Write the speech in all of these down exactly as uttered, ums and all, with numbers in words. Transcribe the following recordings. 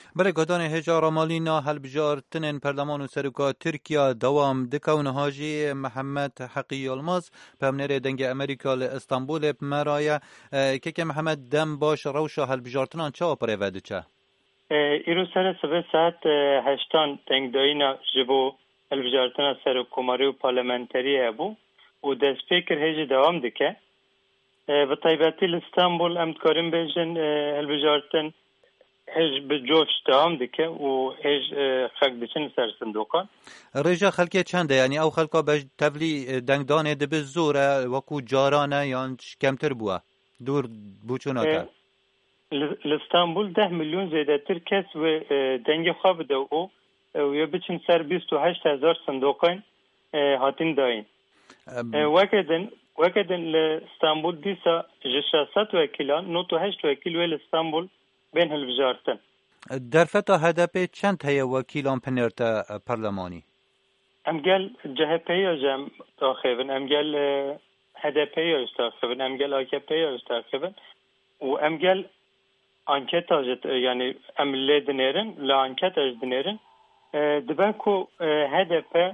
بله گدان هجار مالینا هلبجارتن پرلمان و سرکا ترکیا دوام دکون هاجی محمد حقی الماس پمنر دنگ امریکا ل استانبول مرایا که که محمد دم باش روشا هلبجارتنان چه اپره وده چه؟ ایرو سر سبه ساعت هشتان دنگ داینا جبو هلبجارتنا سر کماری و پارلمانتری هبو و دست فکر هجی دوام دکه و طیباتی لاستانبول امد کاریم بیجن هلبجارتن هج بجوش دوام دکه و هج خلق دچن سر صندوقان رجا خلقی چنده یعنی او خلقا بج تبلی دنگدانه دبه زوره وکو جارانه یا کمتر بوا دور بوچوناتا لاستانبول ده میلیون زیاده تر کس و دنگ خواب دو او و یا بچن سر بیست و هشت هزار صندوقان هاتین داین وکدن وکدن لاستانبول دیسا جشاست وکیلان نوت و هشت وکیل و لاستانبول بین هلبجارتن در فتا هدف چند هیا وکیلان پنرتا پارلمانی امگل جهپی جم تاخیبن امگل هدپی استاخیبن امگل آکپی استاخیبن و امگل انکت اجت یعنی امله دنیرن لا انکت اج دنیرن دبن کو هدف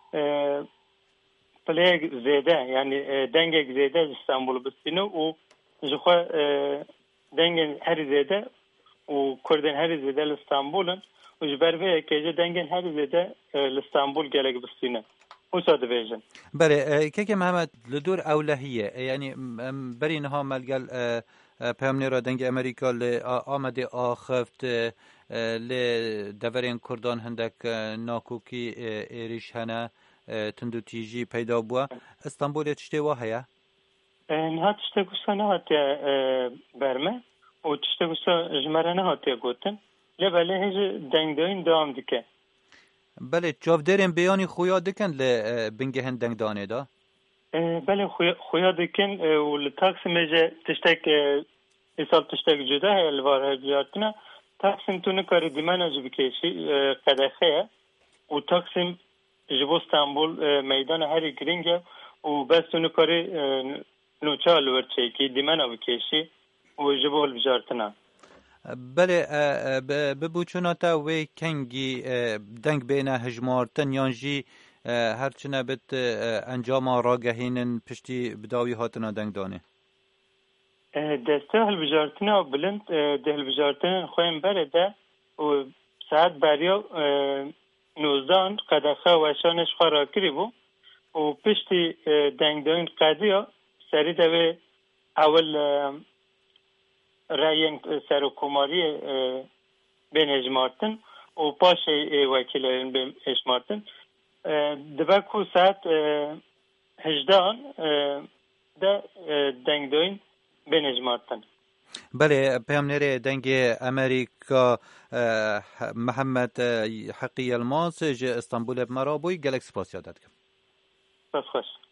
پلیگ زیده یعنی دنگ زیده استانبول بستینه و جخوا دنگ هر زیده و کردن هر زیده لاستانبولن و جبروه که دنگ هر زیده لاستانبول گلگ بستینه و ساده بیجن بله که که محمد لدور اولهیه یعنی بری نها ملگل پیامنی را دنگ امریکا ل آمده آخفت ل دورین کردان هندک ناکوکی ایریش هنه تندو تیجی پیدا بوا استانبول تشتی و هیا نه تشتی گوستا نه هاتی برمه و تشتی گوستا جمره نه هاتی گوتن لبله هج دنگ داین دوام دکه بله جواب داریم بیانی خویا دکن ل بنگه هند دنگ دانه دا بله خویا دکن و لتاکسیم جه تشتک حساب تشتک جدا ہے الوار بیارتنا تاکسیم تو نکاری دیمانا جو بکیشی قدخه و تاکسیم جبو استانبول میدان هری گرینگه و بس تو نکاری نوچه الورچه که دیمانا بکیشی و جبو البجارتنا بله ببوچوناتا وی کنگی دنگ بین هجمارتن یانجی هرچنه بت انجام راگهینن پشتی بداوی هاتنا دنگ دانه دسته هلبجارتنا بلند ده هلبجارتنا خویم برده و ساعت بریا نوزدان قدخه و شانش خورا کری بو و پشتی دنگ دانین قدیا سری دوی اول رأیین سرکوماری بین هجمارتن و پاش وکیلین بین هجمارتن دبکو ساعت هجدان ده دنگ داین بین هجمارتن بله پیامنر دنگ امریکا محمد حقی الماس جه استانبول مرابوی گلکس پاس یادد بس خوش